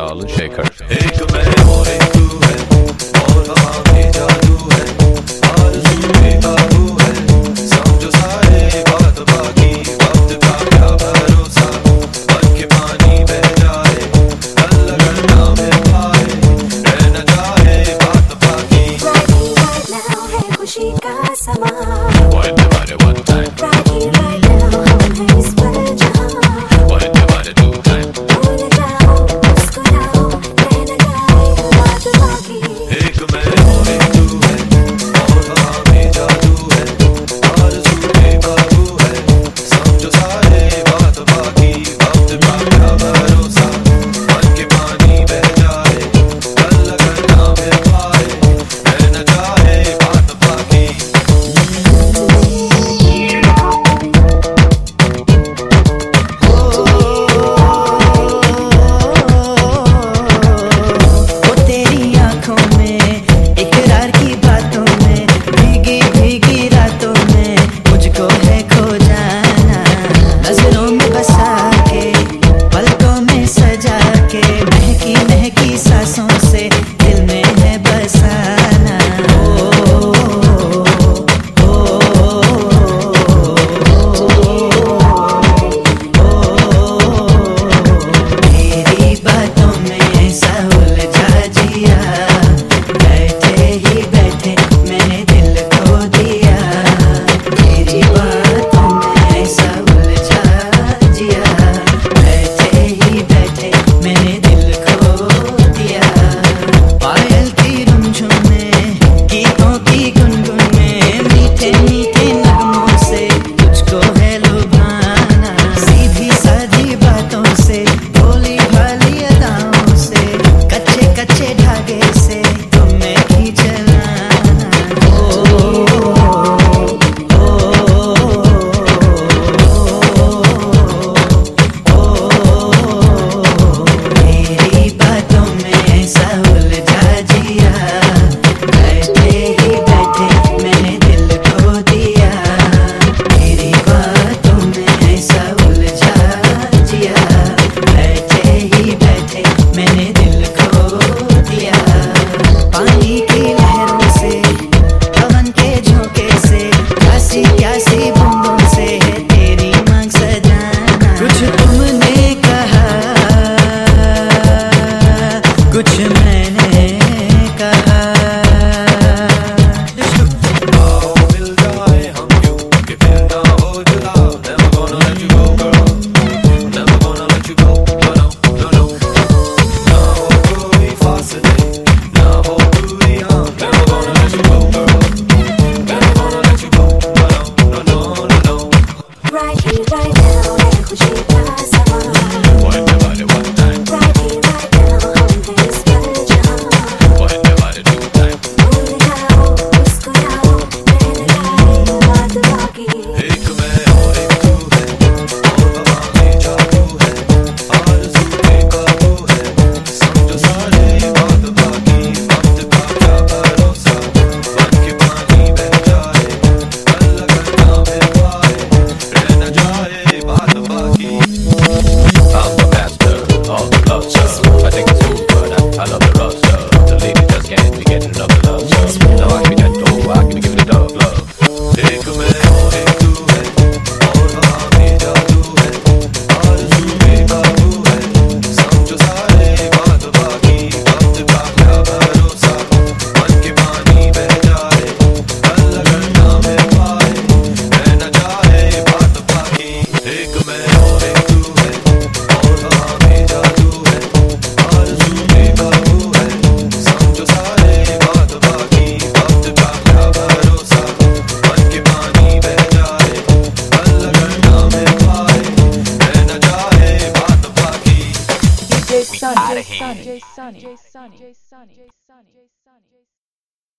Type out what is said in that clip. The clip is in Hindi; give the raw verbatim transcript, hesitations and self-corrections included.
Alan Shaker. एक मैं और एक तू है और हवा में जादू है आरज़ू बेकाबू है समझो सारे बात बाकी वक्त का क्या भरोसा बन के पानी बह जाए कल अगर ना मिल पाए रह न जाए बात बाकी Right now है खुशी का समा One divided one time. Right here right now हम हैं इस पल जहाँ One divided two time. भूल जाओ मुस्कुराओ रह न जाए बात बाकी एक मैं और एक तू है और हवा में जादू है आरज़ू बेकाबू है समझो सारे बात बाकी वक्त का क्या भरोसा बन के पानी बह जाए कल अगर ना मिल पाए रह न जाए बात बाकी वो तेरी आंखों में इकरार की बातों में भीगी भीगी रातों में मुझको है खो जाना नजरों में बसा के पलकों में सजा के महकी महकी सांसों से दिल में है बसाना ओ, ओ, तेरी बातों में ऐसा उलझा जिया बैठे ही बैठे मैंने दिल खो दिया तेरी बातों में ऐसा उलझा जिया बैठे ही बैठे मैंने दिल खो दिया पायल की रुमझुम में गीतों की गुनगुन में मीठे मीठे नगमों से तुझको है लुभाना सीधी सादी बातों से भोली भाली अदाओं से कच्चे कच्चे धागे से तुम्हें खींच लाना ओ, ओ, ओ, तेरी बातों में ऐसा उलझा जिया बैठे ही बैठे मैंने दिल खो दिया तेरी बातों में ऐसा उलझा जिया बैठे ही बैठे मैंने दिल खो दिया पानी की लहरों से पवन के झोंके से प्यासी प्यासी बूंदों से है तेरी मांग सजाना कुछ तुमने कहा कुछ मैंने कहा आओ मिल जाए हम यूं कि फिर ना हो जुदा never gonna let you go girl never gonna let you go no no no no ना हो कोई फासले ना हो दूरियां never gonna let you go girl never gonna let you go no no no no no Right here right now है खुशी का समा One divided one time. Right here right now हम हैं इस पल जहाँ One divided two time. भूल जाओ मुस्कुराओ रह न जाए बात बाकी एक मैं और एक तू है और हवा में जादू है आरज़ू बेकाबू है समझो सारे बात बाकी वक्त का क्या भरोसा बन के पानी बह जाए कल अगर ना मिल पाए रह न जाए बात बाकी I'm the master of the love stuff. I think it's cool, but I, I love the rough stuff. The lady just can't be getting enough of love stuff. Now I can be gentle, I can give it a dog love. एक मैं और एक तू है और हवा में जादू है आरज़ू बेकाबू है समझो सारे बात बाकी वक्त का क्या भरोसा बन के पानी बह जाए कल अगर ना मिल पाए रह न जाए बात बाकी एक मैं और एक तू है और हवा में जादू है आरज़ू बेकाबू है समझो सारे बात बाकी वक्त का क्या भरोसा बन के पानी बह जाए कल अगर ना मिल पाए रह न जाए बात बाकी D J Sunny, Sunny, Sunny, Sunny, Sunny, Sunny, Sunny.